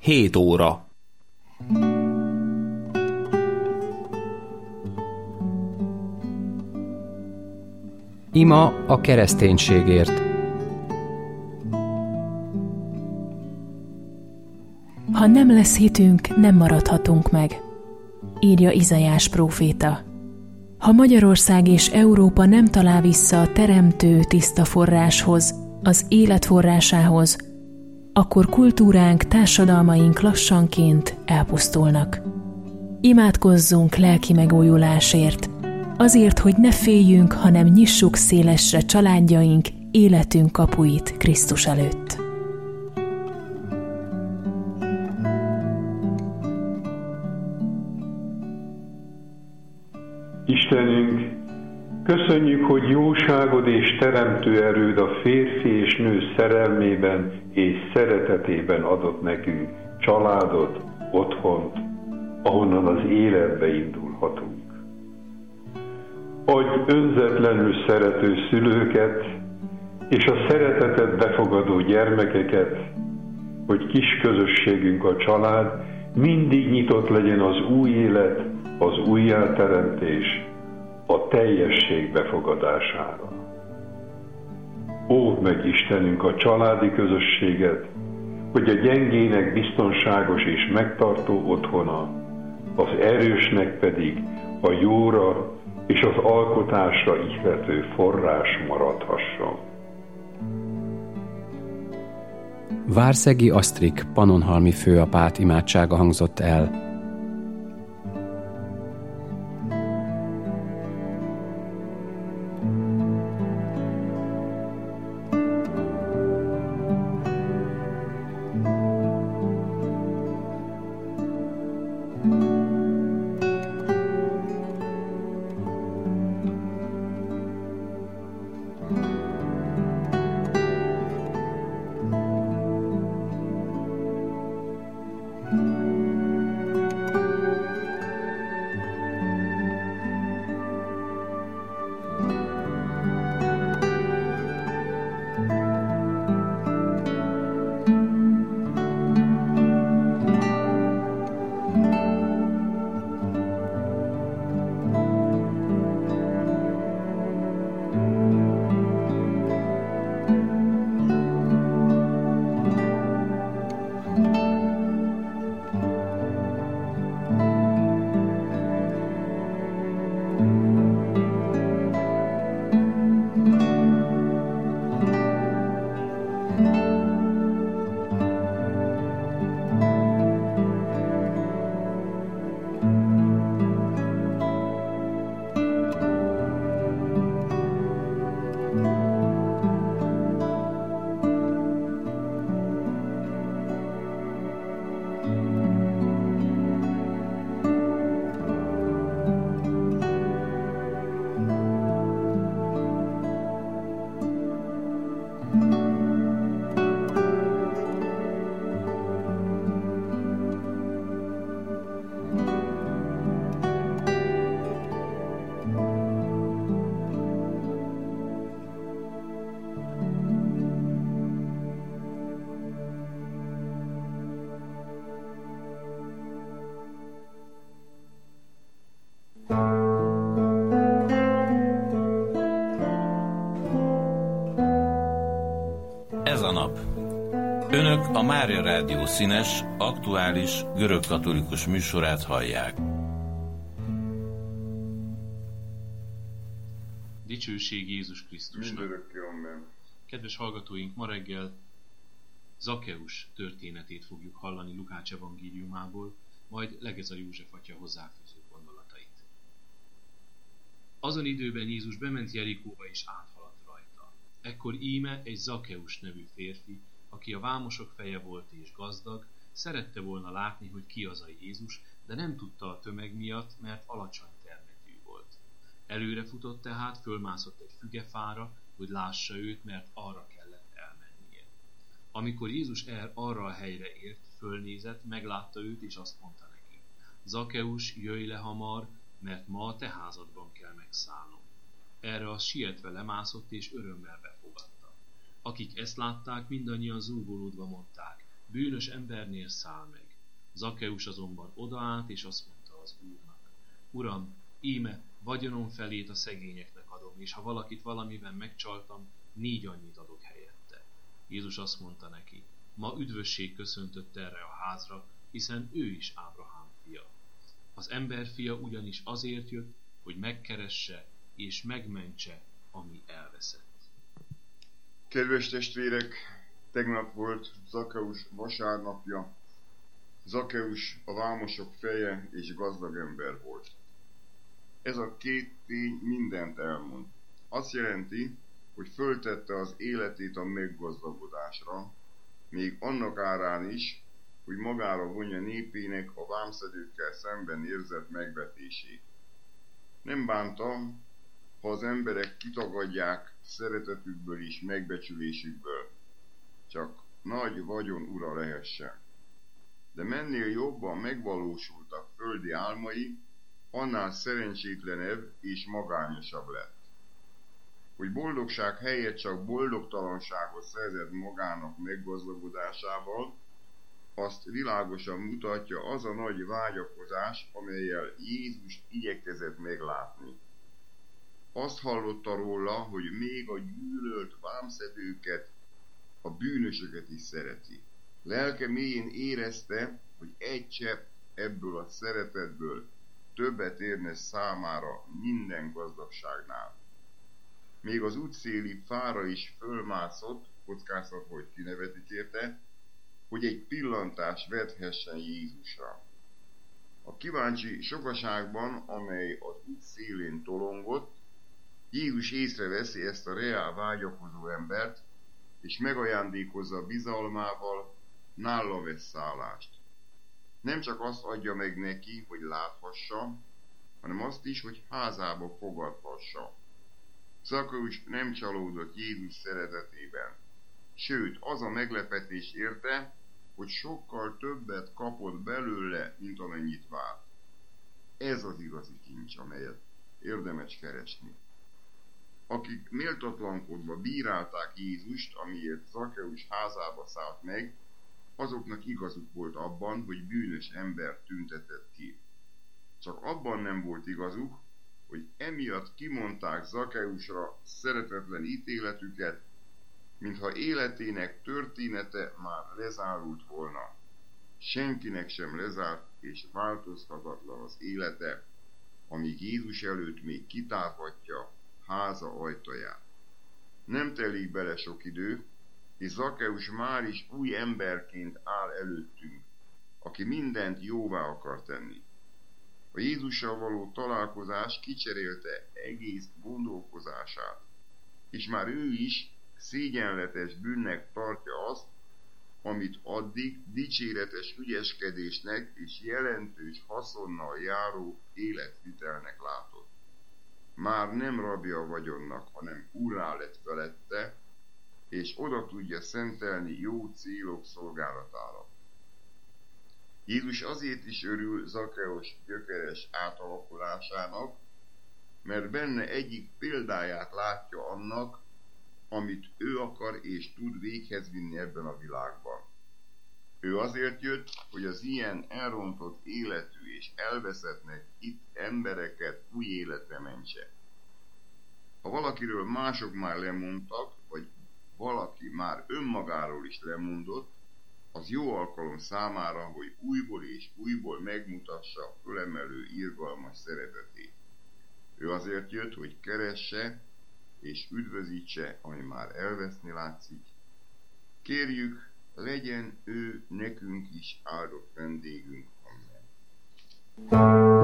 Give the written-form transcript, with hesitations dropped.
7 óra. Ima a kereszténységért. Ha nem lesz hitünk, nem maradhatunk meg, írja Izaiás próféta. Ha Magyarország és Európa nem talál vissza a teremtő tiszta forráshoz, az élet forrásához, akkor kultúránk, társadalmaink lassanként elpusztulnak. Imádkozzunk lelki megújulásért, azért, hogy ne féljünk, hanem nyissuk szélesre családjaink, életünk kapuit Krisztus előtt. Istenünk, köszönjük, hogy jóságod és teremtő erőd a férfi és nő szerelmében és szeretetében adott nekünk családot, otthont, ahonnan az életbe indulhatunk. Adj önzetlenül szerető szülőket és a szeretetet befogadó gyermekeket, hogy kis közösségünk, a család mindig nyitott legyen az új élet, az újjáteremtés, a teljesség befogadására. Óvd meg, Istenünk, a családi közösséget, hogy a gyengének biztonságos és megtartó otthona, az erősnek pedig a jóra és az alkotásra ihlető forrás maradhasson. Várszegi Asztrik pannonhalmi főapát imádsága hangzott el. Ez a nap. Önök a Mária Rádió színes, aktuális, görögkatolikus műsorát hallják. Dicsőség Jézus Krisztusnak. Kedves hallgatóink, ma reggel Zakkeus történetét fogjuk hallani Lukács evangéliumából, majd Legeza József atya hozzáfűző gondolatait. Azon időben Jézus bement Jerikóba és áthaladt rajta. Ekkor íme egy Zakkeus nevű férfi, aki a vámosok feje volt és gazdag, szerette volna látni, hogy ki az a Jézus, de nem tudta a tömeg miatt, mert alacsony termetű volt. Előre futott tehát, fölmászott egy fügefára, hogy lássa őt, mert arra kellett elmennie. Amikor Jézus arra a helyre ért, fölnézett, meglátta őt, és azt mondta neki: Zakkeus, jöjj le hamar, mert ma a te házadban kell megszállnom. Erre az sietve lemászott, és örömmel befogadta. Akik ezt látták, mindannyian zúgolódva mondták: bűnös embernél száll meg. Zakkeus azonban odaállt, és azt mondta az Úrnak: Uram, íme, vagyonom felét a szegényeknek adom, és ha valakit valamiben megcsaltam, 4 annyit adok helyette. Jézus azt mondta neki: Ma üdvösség köszöntött erre a házra, hiszen ő is Ábrahám fia. Az emberfia ugyanis azért jött, hogy megkeresse és megmentse, ami elveszett. Kedves testvérek, tegnap volt Zakkeus vasárnapja. Zakkeus a vámosok feje és gazdag ember volt. Ez a 2 tény mindent elmond. Azt jelenti, hogy föltette az életét a meggazdagodásra, még annak árán is, hogy magára vonja népének a vámszedőkkel szemben érzett megvetését. Nem bántam, ha az emberek kitagadják szeretetükből és megbecsülésükből, csak nagy vagyon ura lehessen. De mennél jobban megvalósultak földi álmai, annál szerencsétlenebb és magányosabb lett. Hogy boldogság helyett csak boldogtalanságot szerzett magának meggazdagodásával, azt világosan mutatja az a nagy vágyakozás, amellyel Jézus igyekezett meglátni. Azt hallotta róla, hogy még a gyűlölt vámszedőket, a bűnösöket is szereti. Lelke mélyén érezte, hogy egy csepp ebből a szeretetből többet érne számára minden gazdagságnál. Még az útszéli fára is fölmászott, kockáztatva, hogy kinevetik érte, hogy egy pillantást vethessen Jézusra. A kíváncsi sokaságban, amely az út szélén tolongott, Jézus észreveszi ezt a reál vágyakozó embert, és megajándékozza bizalmával, nála vesz szállást. Nem csak azt adja meg neki, hogy láthassa, hanem azt is, hogy házába fogadhassa. Zakkeus nem csalódott Jézus szeretetében. Sőt, az a meglepetés érte, hogy sokkal többet kapott belőle, mint amennyit várt. Ez az igazi kincs, amelyet érdemes keresni. Akik méltatlankodva bírálták Jézust, amiért Zakkeus házába szállt meg, azoknak igazuk volt abban, hogy bűnös ember tüntetett ki. Csak abban nem volt igazuk, hogy emiatt kimondták Zakkeusra szeretetlen ítéletüket, mintha életének története már lezárult volna. Senkinek sem lezárt és változhatatlan az élete, amíg Jézus előtt még kitárhatja háza ajtaját. Nem telik bele sok idő, és Zakkeus már is új emberként áll előttünk, aki mindent jóvá akar tenni. A Jézussal való találkozás kicserélte egész gondolkozását, és már ő is szégyenletes bűnnek tartja azt, amit addig dicséretes ügyeskedésnek és jelentős haszonnal járó életvitelnek látott. Már nem rabja a vagyonnak, hanem urrá lett felette, és oda tudja szentelni jó célok szolgálatára. Jézus azért is örül Zakkeus gyökeres átalakulásának, mert benne egyik példáját látja annak, amit ő akar és tud véghez vinni ebben a világban. Ő azért jött, hogy az ilyen elrontott életű és elveszettnek itt embereket új életre mentse. Ha valakiről mások már lemondtak, vagy valaki már önmagáról is lemondott, az jó alkalom számára, hogy újból és újból megmutassa fölemelő irgalmas szeretetét. Ő azért jött, hogy keresse és üdvözítse, ami már elveszni látszik. Kérjük, legyen ő nekünk is áldott vendégünk. Amen.